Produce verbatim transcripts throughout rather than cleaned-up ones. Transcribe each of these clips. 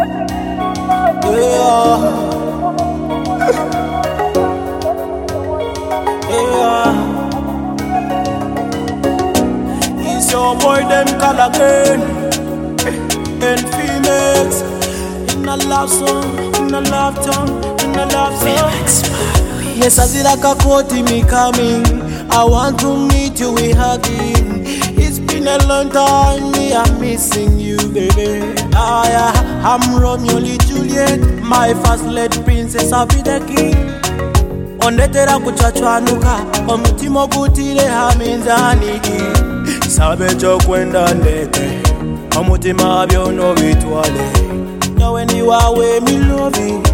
Yeah. Yeah. It's your boy them call again. And females in a love song, in a love tongue, in a love song. Yes, I see like a quote in me coming. I want to meet you, we hugging. It's been a long time, me I'm missing you, baby. Ah, yeah. I'm Romeo and Juliet, my first lady princess, I'll be the king. Ondetera kuchachwanuka, omutima gutire haminzaniki. Sabe chokwenda ndete, omutima byono bitwale. Nyawe ni wawe mi loving.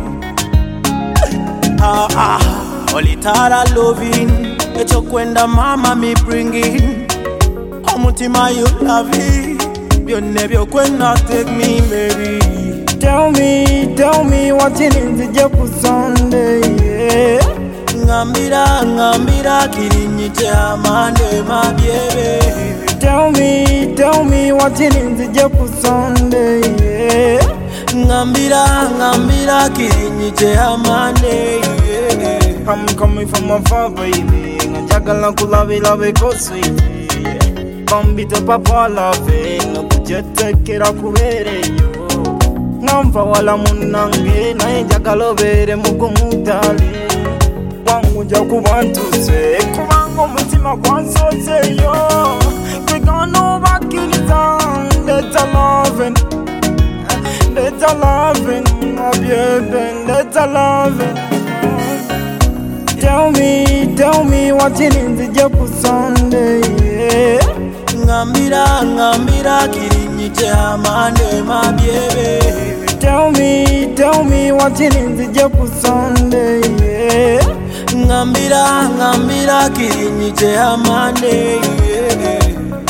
Ah ah, olitara loving. Echo kwenda mama mi bringing. Omutima you love it. Byonne byo kwenda take me baby. Tell me, tell me what you need to get for Sunday, yeah. Ngambira, ngambira kirinyite amande my baby. Tell me, tell me what you need to get for Sunday, yeah. Ngambira, ngambira kirinyite amande, yeah. I'm coming from afar, baby. Ngajagala kulavila beko sweet. Bambito papa love, ngakujetekera kubereyo. Ngamva wala munange, naye njagala obere mugumutali. Wanguja kubantuse, kubanga omutima gwansozeyo. Kwegana obakiriza, ndeta loving, ndeta loving, my baby, ndeta loving. Tell me, tell me what you need to get for Sunday, yeah. Ngambira, ngambira kirinyite amande my baby. Tell me, tell me what you need to get for Sunday, yeah. Ngambira, ngambira kirinyite amande, yeah.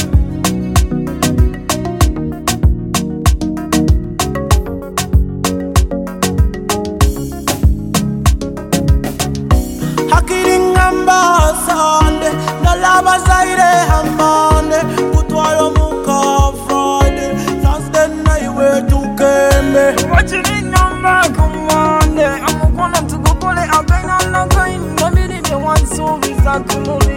Sande, na lava zaire hamande, kutwayo muka Friday, Thursday night we tukembe. Watching in number, come on, I'm gonna to go pull it up and I'm not going. Maybe they want so visa to